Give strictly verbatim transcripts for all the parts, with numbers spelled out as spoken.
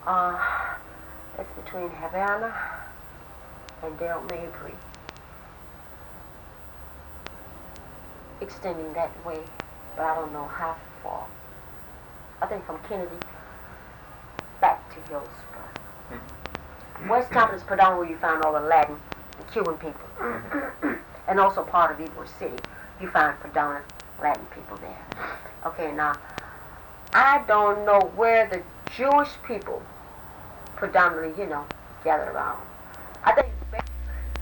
Uh, it's between Havana and Del Mabry, extending that way, but I don't know how far. I think from Kennedy back to Hillsborough. Mm-hmm. West Compton is predominantly where you find all the Latin and Cuban people. Mm-hmm. And also part of Ybor City, you find predominant Latin people there. Okay, now, I don't know where the Jewish people predominantly, you know, gather around. I think it's better.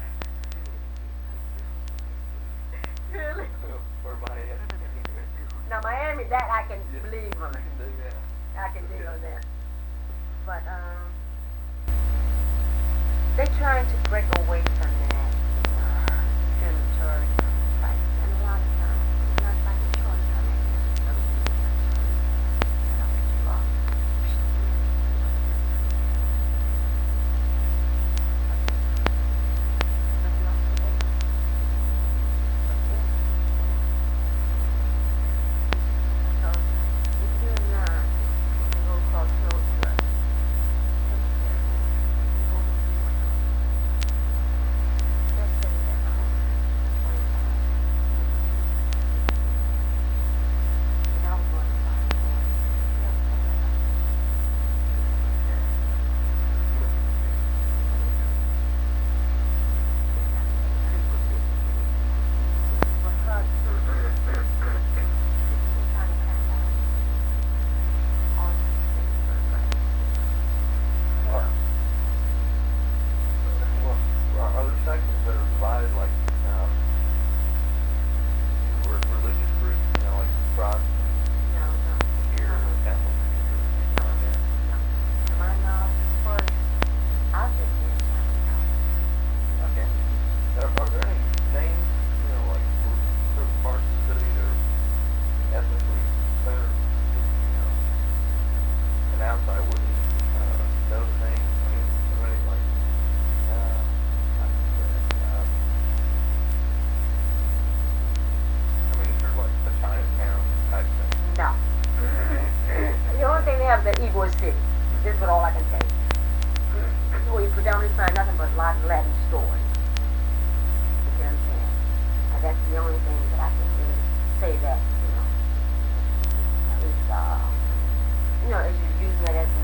Really? Or Miami. Now, Miami, that I can Yeah. believe on. I can do that. I can dig Yeah. on that. But, um, they're trying to break away from that uh, discriminatory type. And a lot of times, it's not like a choice. I mean, it's other people that are too long. Nothing else to say? So, if you're not, you go across Hillsborough. Well, are there sections that are divided, like, um, re- religious groups, you know, like Protestant No, no. here, Uh-uh. Catholic here, anything like that? No. To my knowledge, as far as I've been here, Okay. Are, are there any names, you know, like for certain parts of the city that are ethnically centered, that, you know, an outside wouldn't uh, know the name? I mean, are there any like, uh, how can I say it? Um, I mean, is there like a Chinatown type thing? no. The only thing they have is that Ybor City. This is what all I can tell you. Where you predominantly find nothing but a lot of Latin stores. You understand? Uh, that's the only thing that I can really say that, you know, is, uh, you know, as you use that as